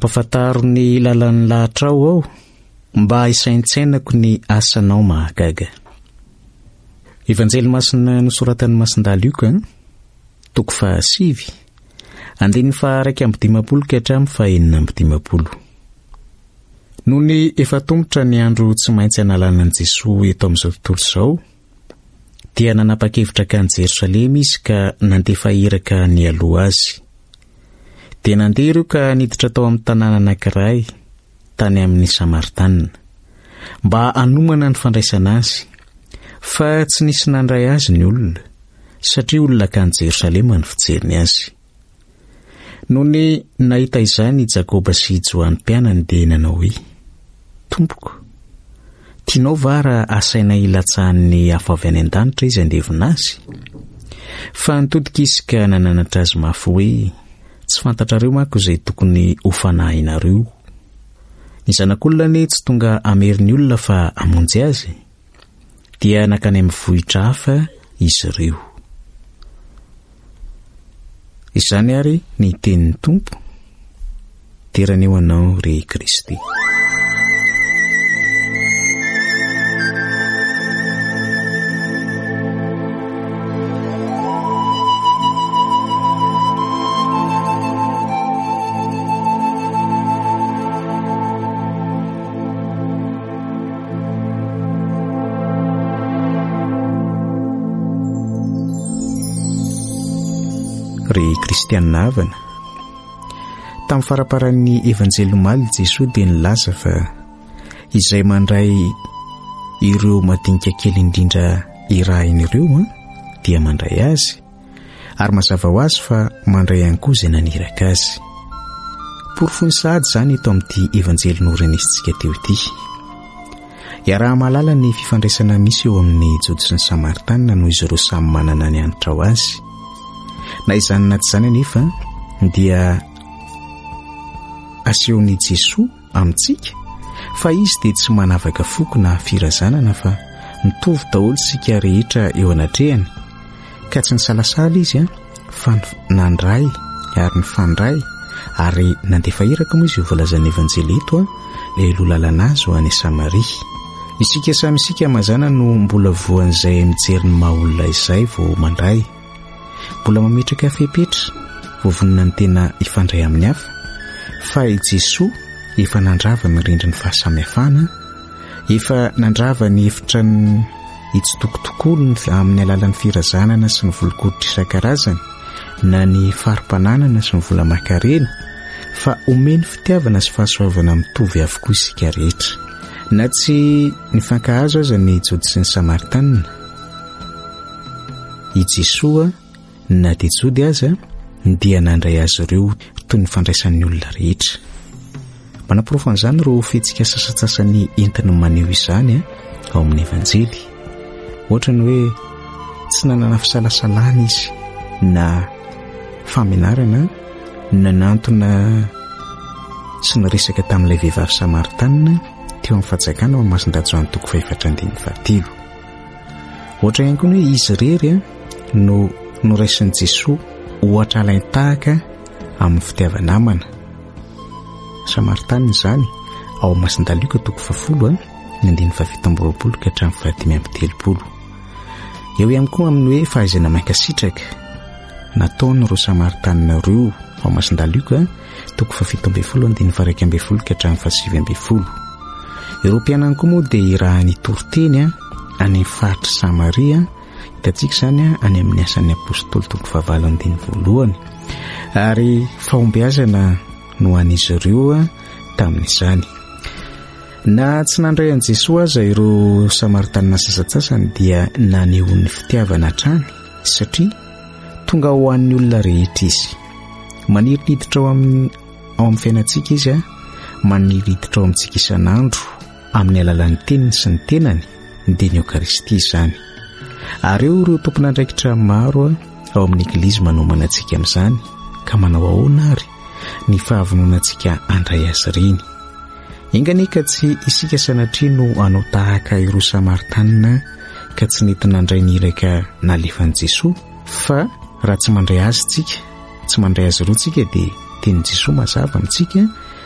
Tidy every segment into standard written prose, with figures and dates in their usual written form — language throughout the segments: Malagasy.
mampafantaro ny lalan'ny lahatra aho mba isaintsainako ny asanao mahagaga. Evanjely masina nosoratan'ny Masindala Luka, toko 5, andiny 2:12 ka hatramin'ny 4:12. Noho ny efa tombotra ny andro tsy maintsy analanan'i Jesosy eto amin'izao tontolo izao, dia nanapa-kevitra ka ny Jerosalema izy ka nandefa iraka ny aloha azy. Dia nandeha ireo ka niditra tao amin'ny tanàna anankiray tany amin'ny Samaritana mba hanomana ny fandraisana azy, fa tsy nisy nandray azy ny olona satria olona ka ny Jerosalema ny fijeriny azy. Noho ny nahita izany Jakoba sy Johany mpianany dia nanao hoe, Tompoko, tianao va raha asaina ilatsahan'ny afo avy any an-danitra izy andevina azy? Fa nitodika izy ka nananatra azy mafy hoe, tsy fantatrareo manko izay tokony ho fanahinareo. Ny zanak'olona anie tsy tonga ameriny olona fa amonjy azy, dia nakany amin'ny vohitra hafa izy ireo. Izany ary ny tenin'ny Tompo, teraneo anao ry Kristy. Ry kristianina havana, tamin'ny faraparan'ny evanjely omaly Jesosy dia nilaza fa izay mandray ireo madinika kely indrindra irahin'ireo dia mandray azy, ary mazava ho azy fa mandray ihany koa izay naniraka azy. Porofony sahady izany eto amin'ity evanjely norenisitsika teo ity. Iaraha-mahalala ny fifandraisana misy eo amin'ny Jody sy ny Samaritana noho izy ireo samy manana ny anitra ho azy. Na izany na tsy izany anefa dia asehon'i Jesosy amintsika fa izy dia tsy manavaka foko na firazanana fa mitovy daholo sika rehetra eo anatrehany, ka tsy nisalasala izy fa nandray ary nifandray ary nandefa iraka moa izy io volazan'ny evanjely eto ilay lohalalana azy ho any Samaria. Isika samy isika mazana no mbola voan'izay mijery ny maha-olona izay vao mandray, mbola mametraka fepetra vovonina ny tena ifandray amin'ny hafa, fa i Jesosy efa nandrava ny rindrin'ny fahasamihafana, efa nandrava ny efitra ny itsitokotokolo amin'ny alalan'ny firazanana sy ny volon-koditra isan-karazany, na ny farim-pananana sy ny vola-makarena, fa omeny fitiavana sy fahasoavana mitovy avokoa isika rehetra. Na tsy nifankahazo aza ny Jody sy ny Samaritana, i Jesosy na dia Jody aza dia nandray azy ireo toy ny fandraisan'ny olona rehetra. Manaporofo an'izany ireo fihetsika sasatsasany entiny maneho izany ao amin'ny evanjely. Ohatra ny hoe tsy nanana fisalasalana izy na famenarana na nantona sy ny resaka tamin'ilay vehivavy Samaritana teo amin'ny fanjakana ao Masindahy Johany toko 4:13. Ohatra ihany koa hoe izy rery no noraisin'i Jesosy ohatra alain-tahaka amin'ny fitiavanamana. Samaritana izany ao Masindahy Luka toko 10 andiny 17 ka hatramin'ny 15:30. Eo ihany koa amin'ny hoe fahaizana mankasitraka nataon'ireo Samaritana ireo ao Masindahy Luka toko 17 andiny 12 ka hatramin'ny 17. Ireo mpianany koa moa dia irahany toroteny any faritra Samaria, hitantsika izany any amin'ny asan'ny apôstôly toko 9:1, ary fahombiazana no an'izy ireo tamin'izany. Na tsy nandray an'i Jesosy aza ireo Samaritana sasatsasany dia naneho ny fitiavana hatrany, satria tonga ho an'ny olona rehetra izy. Maniriditra ao amin'ny fiainantsika izy, maniriditra ao amintsika isan'andro amin'ny alalan'ny teniny sy ny tenany, dia ny Eukaristia izany. Ary ireo tompon'andraikitra maro ao amin'ny eglizy manomana antsika amin'izany, ka manao ahoana ary ny fahavononantsika andray azy ireny. Engany ka tsy isika sanatria no anao tahaka ireo Samaritana ka tsy nety nandray ny iraka nalefan'i Jesosy, fa raha tsy mandray azy tsika, tsy mandray azy ireo tsika dia tenin'i Jesosy mazava amintsika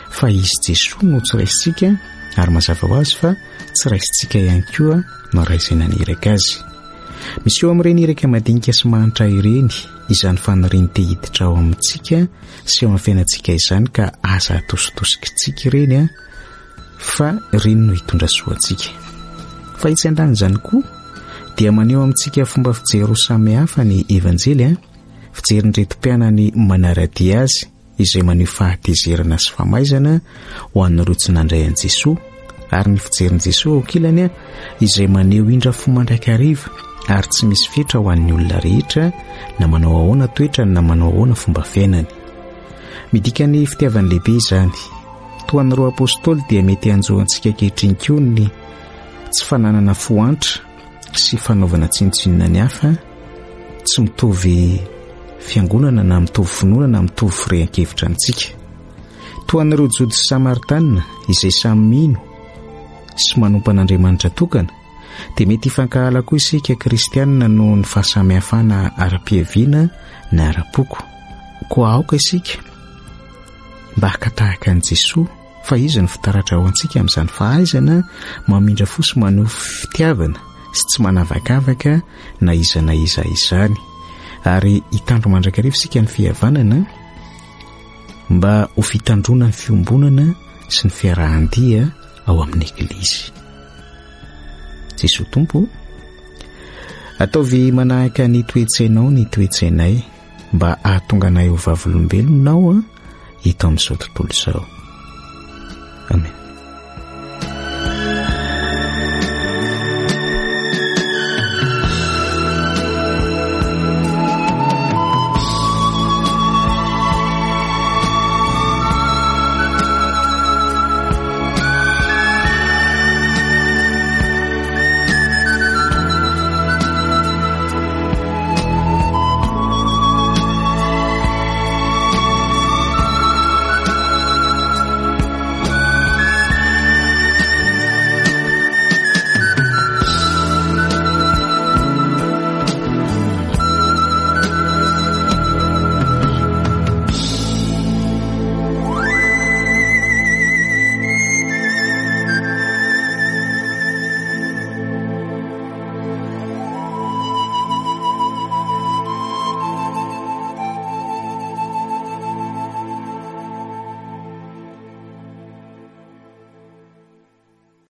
fa izy Jesosy no tsy raisintsika ary mazava ho azy fa tsy raisintsika ihany koa no raizay naniraka azy. Misy eo amin'ireny iraka madinika sy mahantra ireny izany faniriany te hiditra ao amintsika sy eo amin'ny fiainantsika izany ka aza atositosikintsika ireny fa ireny no hitondra soantsika. Fa itsy an-drany izany koa dia maneho amintsika fomba fijery samihafa ny evanjely fijerin-dretim-piainany manaradia azy izay maneho fahatezerana sy famaizana ho an'ireo tsy nandray an'i Jesosy ary ny fijerin' Jesosy ankilany izay maneho indra fo mandrakariva ary tsy misy fetra ho an'ny olona rehetra na manao ahoana toetrany na manao ahoana fomba fiainany. Midika ny fitiavany lehibe izany. Toa an'ireo apôstôly dia mety hanjoantsika ankehitriny koa ny tsy fananana foantra sy fanaovana tsinontsinona ny hafa, tsy mitovy fiangonana na mitovy finoana na mitovy firehan-kevitra amintsika. Toa an'ireo jody sy Samaritanina izay samy mino sy manompa an'Andriamanitra tokana dia mety hifankahala koa isika kristianina noho ny fahasamihafana ara-piaviana na ara-poko. Koa aoka isika mba hakatahaka an'i Jesosy fa izy ny fitaratra ao antsika amin'izany fahaizana mamindra fo sy maneho fitiavana sy tsy manavakavaka na iza izany ary hitandro mandrakariva isika ny fihavanana mba ho fitandrona ny fiombonana sy ny fiarahan-dia ao amin'ny Eklisy. Jesosy Tompo, ataovy manahaka ny toetsainao ny toetsainay mba ahatonga anay ho vavolombelonao hita amin'izao tontolo izao. Amen.